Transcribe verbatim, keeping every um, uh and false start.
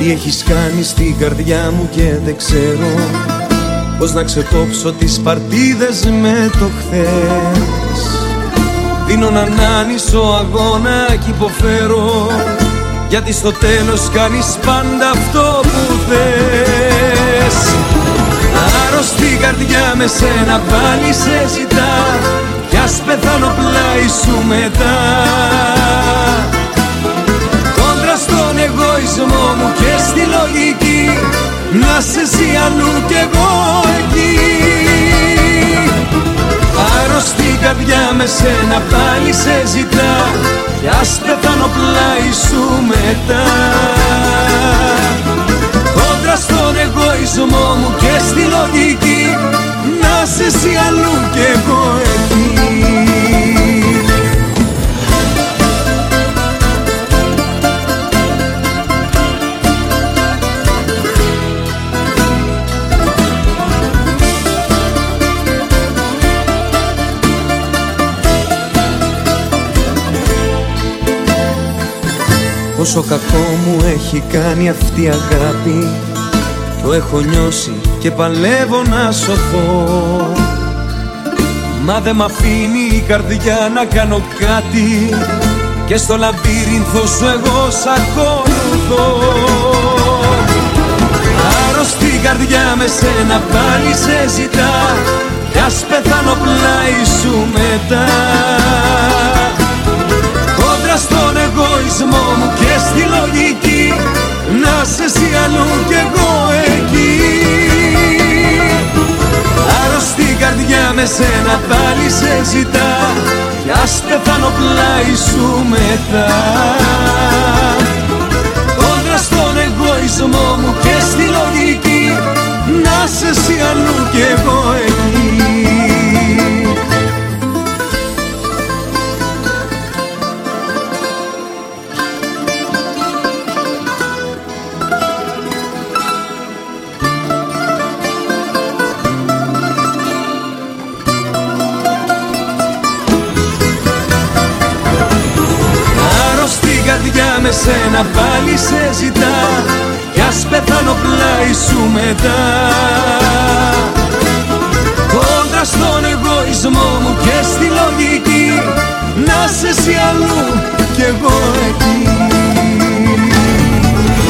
Τι έχεις κάνει στην καρδιά μου και δεν ξέρω πώς να ξεκόψω τις παρτίδες με το χθες. Δίνω έναν άνισο αγώνα κι υποφέρω, γιατί στο τέλος κάνεις πάντα αυτό που θες. Άρρωστη καρδιά με σένα πάλι σε ζητά, κι ας πεθάνω πλάι σου μετά. Κόντρα στον εγωισμό μου και στη λογική, να σε εσύ αλλού κι εγώ εκεί. Άρρωστη καρδιά με σένα πάλι σε ζητά, κι ας πεθάνω πλάι σου μετά. Κόντρα στον εγωισμό μου και στη λογική, να σε εσύ αλλού κι εγώ εκεί. Πόσο κακό μου έχει κάνει αυτή η αγάπη, το έχω νιώσει και παλεύω να σωθώ. Μα δε μ' αφήνει η καρδιά να κάνω κάτι, και στο λαβύρινθο σου εγώ σ' ακολουθώ. Άρρωστη καρδιά με σένα πάλι σε ζητά, κι ας πεθάνω πλάι σου μετά. Κόντρα στον εγωισμό μου και στη λογική, να σε εσύ αλλού κι εγώ εκεί. Άρρωστη καρδιά με σένα πάλι σε ζητά, κι ας πεθάνω πλάι σου μετά. Κόντρα στον εγωισμό μου και στη λογική, να σε εσύ αλλού κι εγώ εκεί. Με σένα πάλι σε ζητά, κι ας πεθάνω πλάι σου μετά. Κόντρα στον εγωισμό